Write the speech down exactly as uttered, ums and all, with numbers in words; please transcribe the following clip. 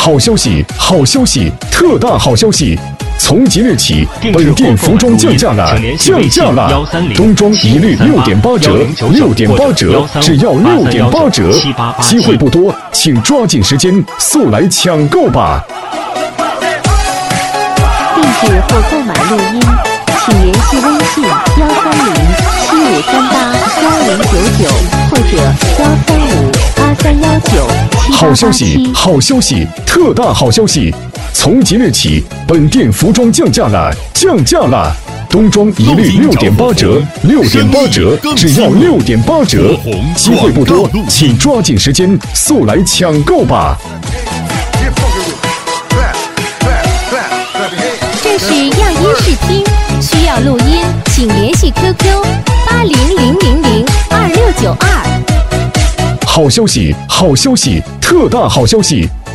好消息，好消息，特大好消息！从即日起，本店服装降价了，降价了！冬装一律六点八折，六点八折，只要六点八折，机会不多，请抓紧时间，速来抢购吧！ 定制或购买录音，请联系微信幺三零七五三八幺零九九或者幺三五八三幺九七八八七。 好消息，好消息，特大好消息！从即日起，本店服装降价了，降价了！冬装一律六点八折，六点八折，只要六点八折，机会不多，请抓紧时间，速来抢购吧！ 这是样音视听，需要录音，请联系 Q Q 八零零零零二六九二。 好消息，好消息，特大好消息！